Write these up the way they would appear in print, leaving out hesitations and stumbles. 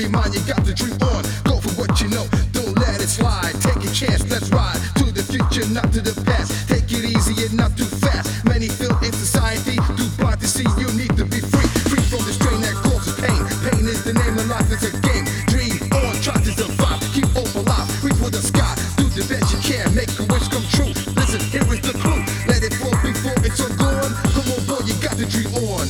your mind, you got to dream on. Go for what you know, don't let it slide. Take a chance, let's ride to the future, not to the past. Take it easy and not too fast. Many feel in society too blind to see. You need to be free, free from the strain that causes pain. Pain is the name of life, it's a game. Dream on, try to survive, keep hope alive. Reach for the sky, do the best you can, make a wish come true. Listen, here is the clue. Let it fall before it's all gone. Come on, boy, you got to dream on.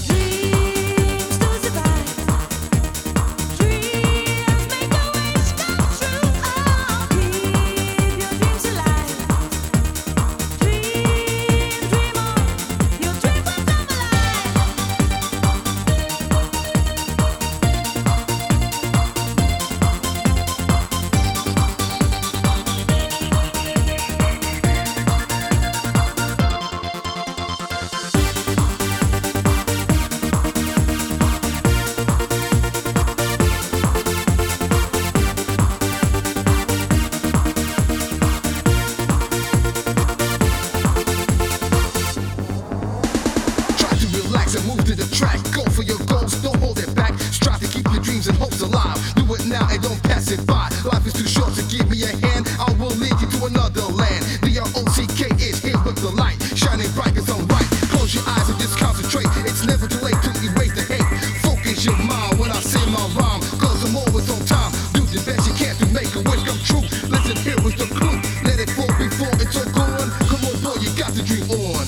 And move to the track, go for your goals, don't hold it back. Strive to keep your dreams and hopes alive. Do it now and don't pass it by. Life is too short to give me a hand. I will lead you to another land. D-R-O-C-K is here with the light, shining bright as I'm right. Close your eyes and just concentrate. It's never too late to erase the hate. Focus your mind when I say my rhyme, cause I'm always on time. Do the best you can to make a wish come true. Listen, here is the clue. Let it fall before it's all gone. Come on, boy, you got to dream on.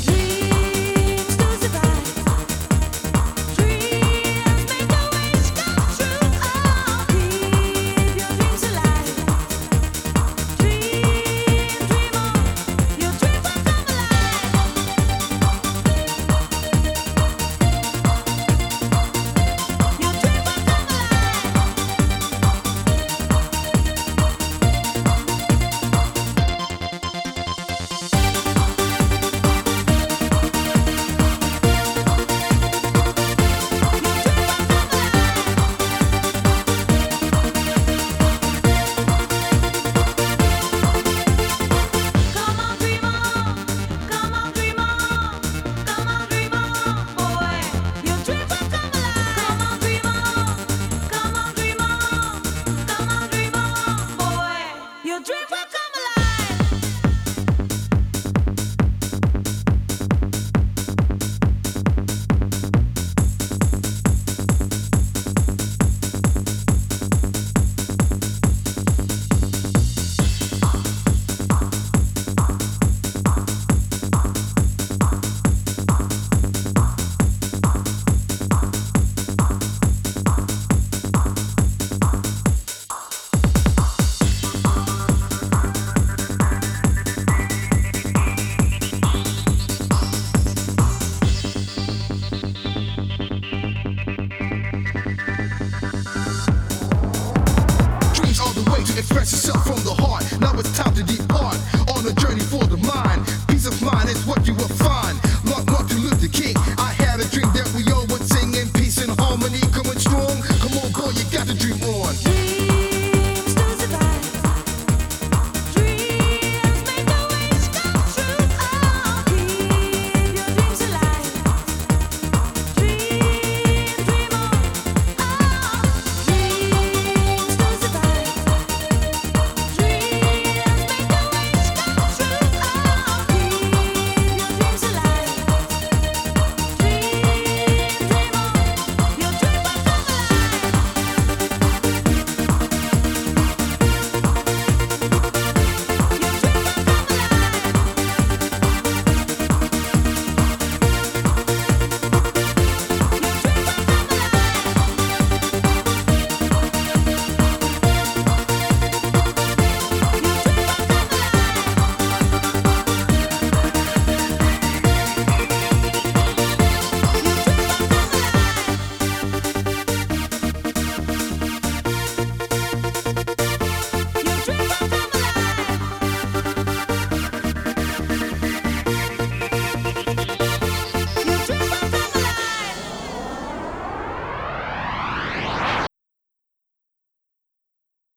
Express yourself from the heart. Now it's time to